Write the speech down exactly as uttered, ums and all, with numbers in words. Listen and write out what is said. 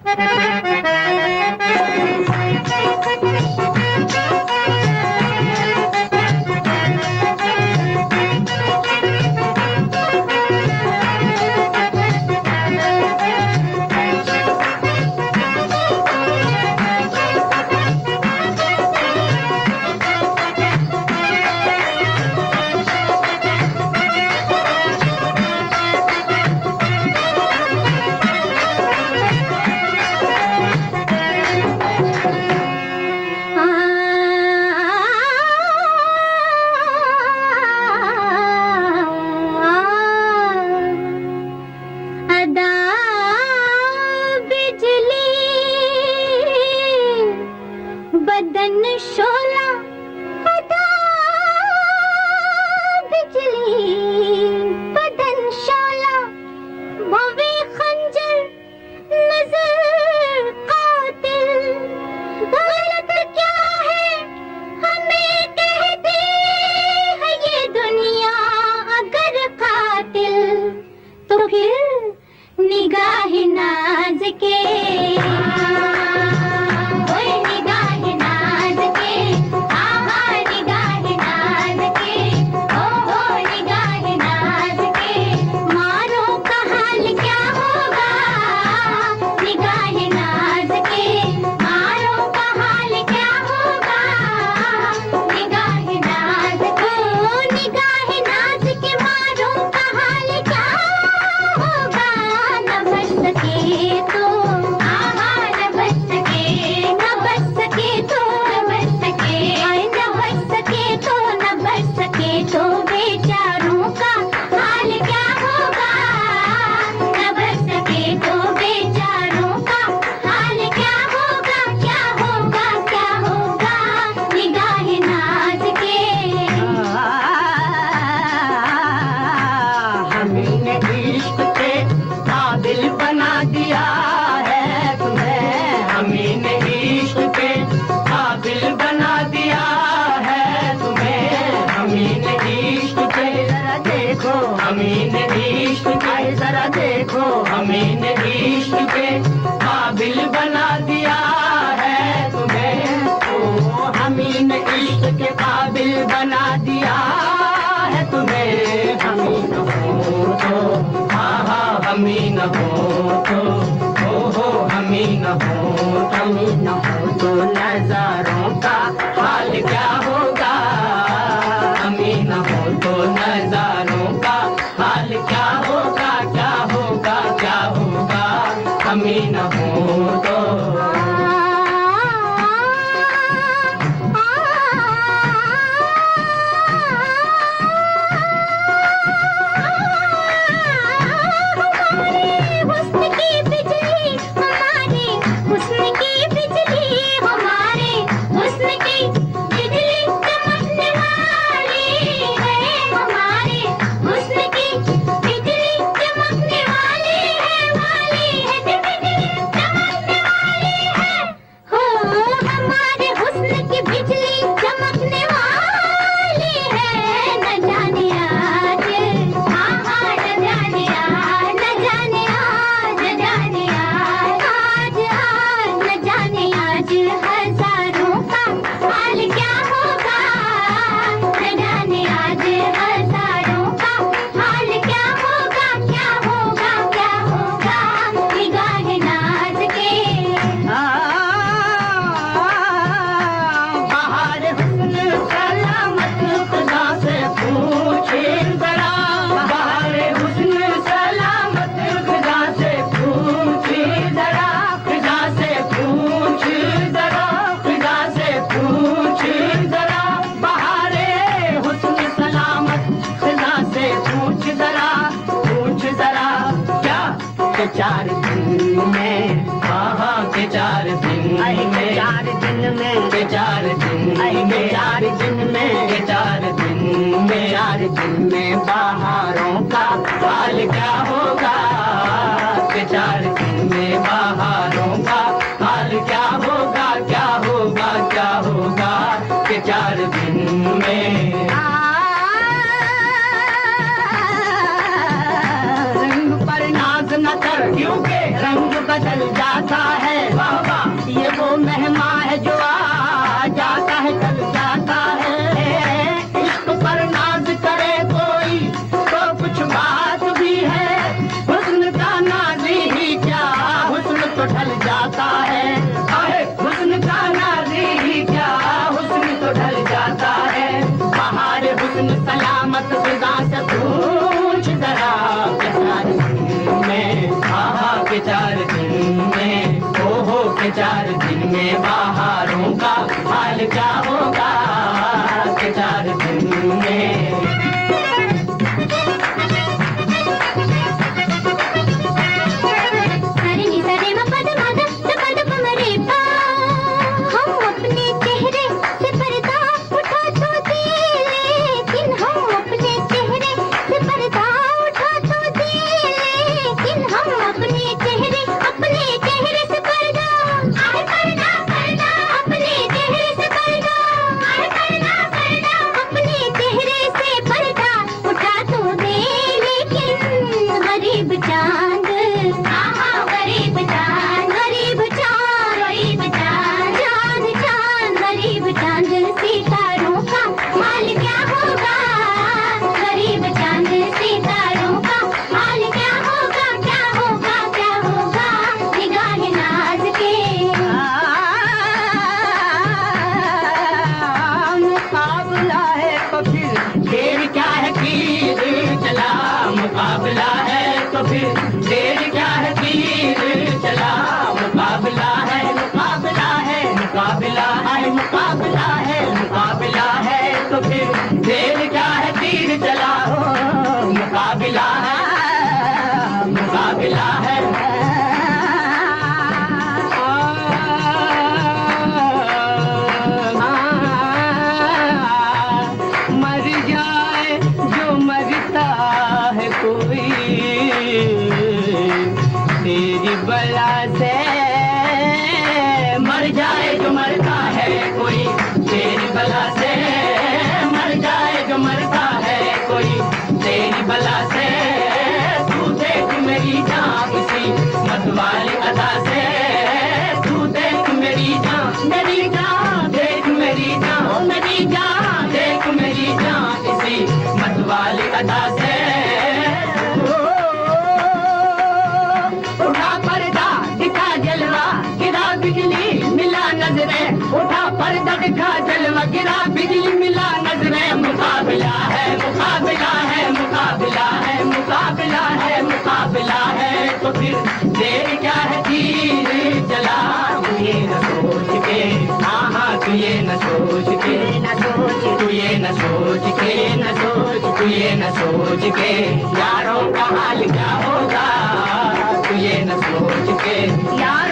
बदन शोला अदा बिजली, बदन शोला भवे खंजर नजर कातिल। गलत क्या है हमें कहते है ये दुनिया, अगर कातिल तो फिर निगाह नाज के। अमीन इश्क के जरा देखो, अमीन इश्क के काबिल बना दिया है तुम्हें। ओ अमीन इश्क के काबिल बना दिया है तुम्हें। अमीन हो तो हाँ हाँ अमीन हो तो, हो हो अमीन हो, अमीन हो तो नजारों का हाल क्या होगा। अमीन हो तो नजारों का हाल क्या होगा, क्या होगा, क्या होगा। अमीन हो तो चार दिन में, हाँ हाँ के चार दिन में, चार दिन में, के चार दिन में, चार दिन में, के चार दिन में, चार दिन में बहारों का हाल क्या होगा। के चार दिन में बहारों का हाल क्या होगा, क्या होगा, क्या होगा। के चार दिन में न कर क्योंकि रंग बदल जाता है। तो ढल जाता है। अरे हुस्न का नाज़ी क्या हुस्न तो ढल जाता है। बहार हुस्न सलामत फिजा से पूछ जरा के चार दिन में, आहा के चार दिन में, ओहो के चार दिन में बहारों का हाल क्या होगा के चार दिन में। मुकाबला है तो फिर देर क्या है, तीर चला मुकाबला है, मुकाबला है, मुकाबला है, मुकाबला है, मुकाबला है तो फिर देर क्या है, तीर चला मुकाबला है, मुकाबला है। मर जाए जो मरता है कोई तेरी बला से, मर जाए जो मरता है कोई तेरी बला से, मर जाए जो मरता है कोई तेरी बला से। तू देख मेरी जान किसी मतवाली अदा से, तू देख मेरी जान, मेरी जान देख मेरी जान, मेरी जान देख मेरी जान किसी मतवाली अदा से। उठा पर्दा दिखा जलवा गिरा बिजली मिला नजरें, उठा पर्दा दिखा जलवा गिरा बिजली मिला नजरें। मुकाबला है, मुकाबला है, मुकाबला है, मुकाबला है, मुकाबला है तो फिर देर क्या है, तीर चला तू ये न सोच के, हाँ हाँ तू ये न सोच के, न सोच तू ये न सोच के, न सोच तू ये न सोच के यारों का हाल क्या होगा, तू ये न सोच के यार